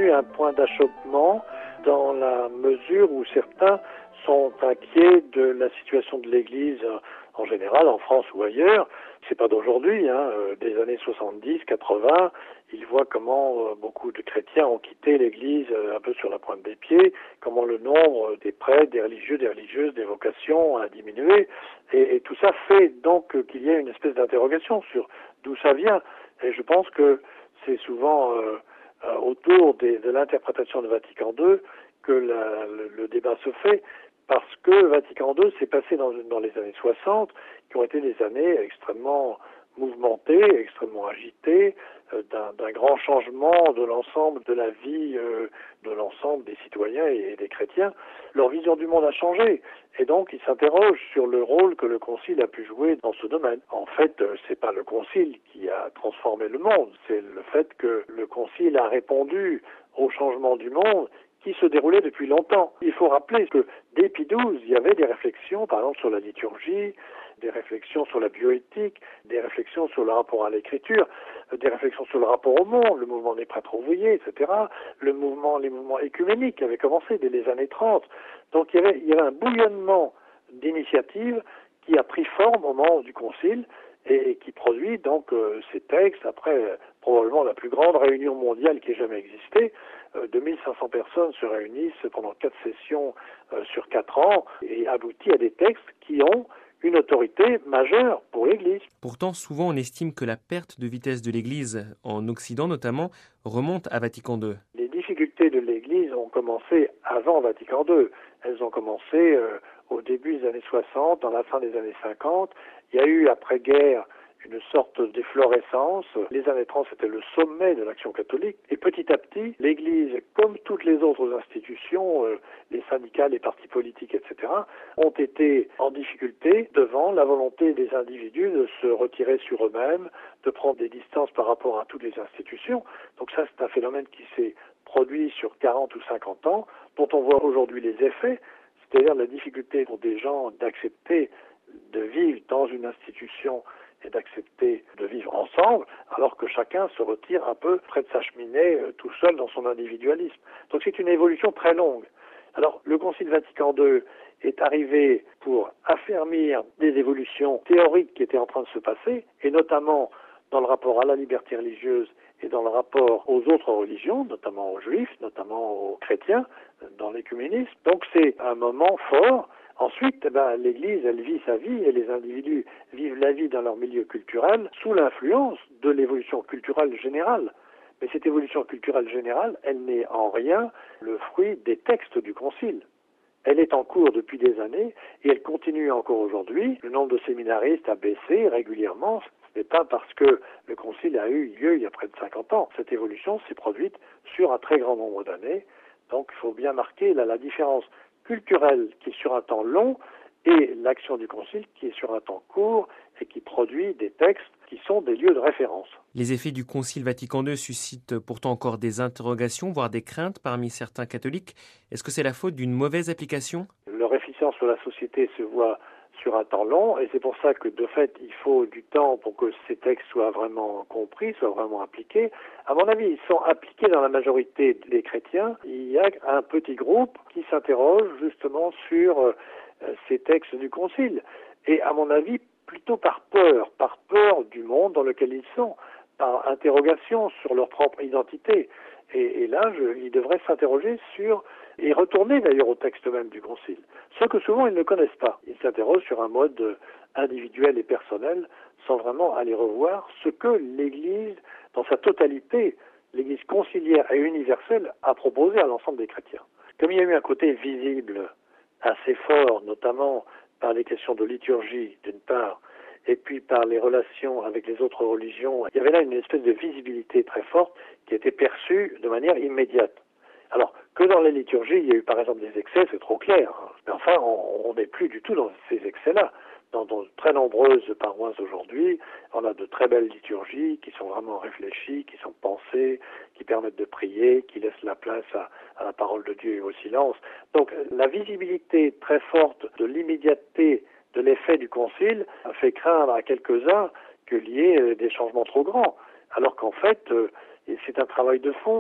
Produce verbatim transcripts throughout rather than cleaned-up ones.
devenu un point d'achoppement dans la mesure où certains sont inquiets de la situation de l'Église en général, en France ou ailleurs. C'est pas d'aujourd'hui, hein, des années soixante-dix, quatre-vingts, ils voient comment beaucoup de chrétiens ont quitté l'Église un peu sur la pointe des pieds, comment le nombre des prêtres, des religieux, des religieuses, des vocations a diminué, et, et tout ça fait donc qu'il y a une espèce d'interrogation sur d'où ça vient. Et je pense que c'est souvent euh, euh, autour des, de l'interprétation de Vatican deux que la, le, le débat se fait, parce que Vatican deux s'est passé dans, dans les années soixante, qui ont été des années extrêmement mouvementées, extrêmement agitées, euh, d'un, d'un grand changement de l'ensemble de la vie euh, de l'ensemble des citoyens et, et des chrétiens. Leur vision du monde a changé, et donc ils s'interrogent sur le rôle que le Concile a pu jouer dans ce domaine. En fait, euh, c'est pas le Concile qui a transformé le monde, c'est le fait que le Concile a répondu au changement du monde qui se déroulait depuis longtemps. Il faut rappeler que dès Pie douze, il y avait des réflexions, par exemple, sur la liturgie, des réflexions sur la bioéthique, des réflexions sur le rapport à l'écriture, des réflexions sur le rapport au monde, le mouvement des prêtres ouvriers, et cetera. Le mouvement, les mouvements écuméniques avaient commencé dès les années trente. Donc il y avait, il y avait un bouillonnement d'initiatives qui a pris forme au moment du Concile et, et qui produit donc euh, ces textes après euh, probablement la plus grande réunion mondiale qui ait jamais existé. Euh, deux mille cinq cents personnes se réunissent pendant quatre sessions euh, sur quatre ans et aboutit à des textes qui ont une autorité majeure pour l'Église. Pourtant, souvent on estime que la perte de vitesse de l'Église, en Occident notamment, remonte à Vatican deux. Les difficultés de l'Église ont commencé avant Vatican deux. Elles ont commencé euh, au début des années soixante, dans la fin des années cinquante. Il y a eu, après-guerre, une sorte d'efflorescence. Les années trente, c'était le sommet de l'action catholique. Et petit à petit, l'Église, comme toutes les autres institutions, euh, les syndicats, les partis politiques, et cetera, ont été en difficulté devant la volonté des individus de se retirer sur eux-mêmes, de prendre des distances par rapport à toutes les institutions. Donc ça, c'est un phénomène qui s'est produit sur quarante ou cinquante ans, dont on voit aujourd'hui les effets, c'est-à-dire la difficulté pour des gens d'accepter de vivre dans une institution et d'accepter de vivre ensemble, alors que chacun se retire un peu près de sa cheminée, euh, tout seul dans son individualisme. Donc c'est une évolution très longue. Alors le Concile Vatican deux est arrivé pour affermir des évolutions théoriques qui étaient en train de se passer, et notamment dans le rapport à la liberté religieuse et dans le rapport aux autres religions, notamment aux juifs, notamment aux chrétiens, dans l'écuménisme. Donc c'est un moment fort. Ensuite, eh ben, l'Église, elle vit sa vie et les individus vivent la vie dans leur milieu culturel sous l'influence de l'évolution culturelle générale. Mais cette évolution culturelle générale, elle n'est en rien le fruit des textes du Concile. Elle est en cours depuis des années et elle continue encore aujourd'hui. Le nombre de séminaristes a baissé régulièrement. Ce n'est pas parce que le Concile a eu lieu il y a près de cinquante ans. Cette évolution s'est produite sur un très grand nombre d'années. Donc il faut bien marquer là, la différence culturelle qui est sur un temps long et l'action du Concile qui est sur un temps court et qui produit des textes qui sont des lieux de référence. Les effets du Concile Vatican deux suscitent pourtant encore des interrogations, voire des craintes parmi certains catholiques. Est-ce que c'est la faute d'une mauvaise application ? Leur efficience sur la société se voit sur un temps long et c'est pour ça que de fait il faut du temps pour que ces textes soient vraiment compris, soient vraiment appliqués. À mon avis, ils sont appliqués dans la majorité des chrétiens. Il y a un petit groupe qui s'interroge justement sur euh, ces textes du Concile et à mon avis plutôt par peur, par peur du monde dans lequel ils sont, par interrogation sur leur propre identité. Et, et là, je, ils devraient s'interroger sur, et retourner d'ailleurs au texte même du Concile, ce que souvent ils ne connaissent pas. Ils s'interrogent sur un mode individuel et personnel, sans vraiment aller revoir ce que l'Église, dans sa totalité, l'Église conciliaire et universelle, a proposé à l'ensemble des chrétiens. Comme il y a eu un côté visible assez fort, notamment par les questions de liturgie, d'une part, et puis par les relations avec les autres religions, il y avait là une espèce de visibilité très forte qui était perçue de manière immédiate. Alors, que dans la liturgie, il y a eu par exemple des excès, c'est trop clair. Mais enfin, on n'est plus du tout dans ces excès-là. Dans de très nombreuses paroisses aujourd'hui, on a de très belles liturgies qui sont vraiment réfléchies, qui sont pensées, qui permettent de prier, qui laissent la place à, à la parole de Dieu et au silence. Donc, la visibilité très forte de l'immédiateté de l'effet du Concile a fait craindre à quelques-uns qu'il y ait des changements trop grands. Alors qu'en fait, c'est un travail de fond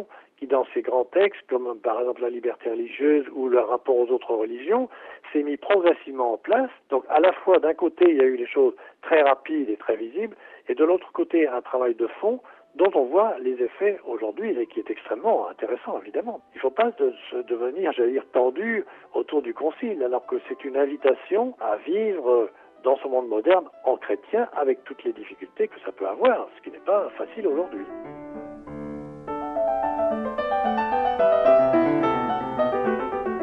qui dans ces grands textes, comme par exemple la liberté religieuse ou le rapport aux autres religions, s'est mis progressivement en place. Donc à la fois d'un côté il y a eu des choses très rapides et très visibles, et de l'autre côté un travail de fond dont on voit les effets aujourd'hui et qui est extrêmement intéressant évidemment. Il ne faut pas de, se devenir, j'allais dire, tendu autour du concile, alors que c'est une invitation à vivre dans ce monde moderne en chrétien avec toutes les difficultés que ça peut avoir, ce qui n'est pas facile aujourd'hui.